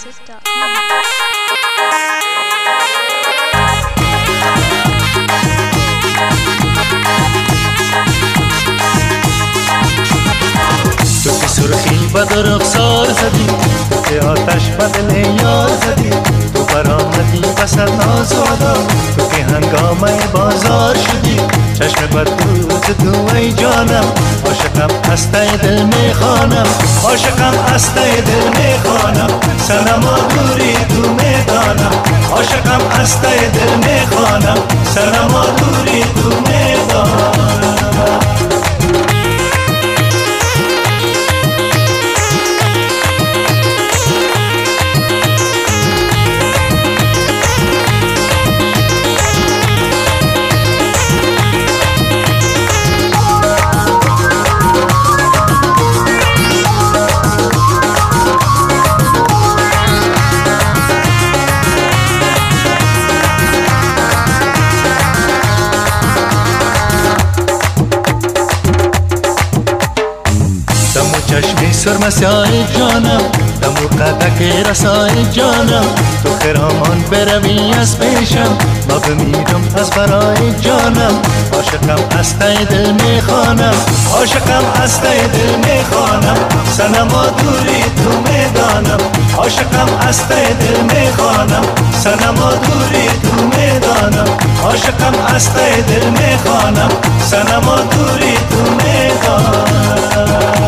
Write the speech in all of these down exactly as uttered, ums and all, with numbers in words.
music dot com. تو که سرخی به رخسار زدی، تو که آتش بدل یار زدی، تو برآمدی وسط ناز و ادا، تو که هنگامه بازار شدی، چشم بدروز تو ای جانم، عاشقم هسته دل میخوانم، عاشقم هسته دل میخوانم، صنما دوری تو میدانم، عاشقم هسته دل میخوانم، صنما دوری تو میدانم. چشمی سرمسای جانم، دمو قدک رسای جانم، تو خرامان بروی از پیشم، ما بمیرم از برای جانم، عاشقم هسته دل میخوانم، عاشقم هسته دل میخوانم، صنما دوری تو میدانم، عاشقم هسته دل میخوانم، صنما دوری تو میدانم، عاشقم هسته دل میخوانم، صنما دوری تو میدانم.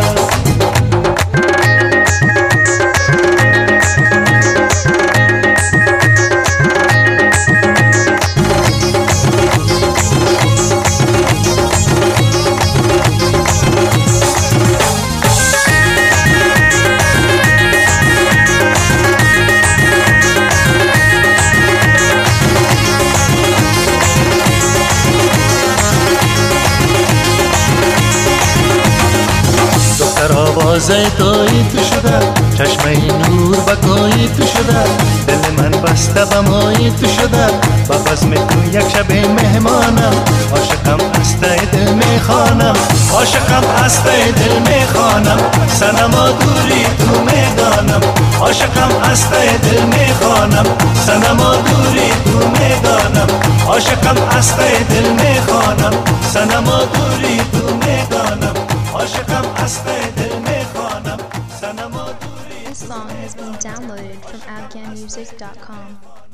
آوازه توی تو شده، چشمه نور با کوی تو شده، دل من بسته به مای تو شده، با بزم تو یک شب مهمانم، عاشقم هسته دل میخوانم، عاشقم هسته دل میخوانم، صنما دوری تو میدانم، عاشقم هسته دل میخوانم، صنما دوری تو میدانم، عاشقم هسته دل میخوانم، صنما دوری تو میدانم، عاشقم هسته دل میخوانم. This song has been downloaded from afghan music dot com.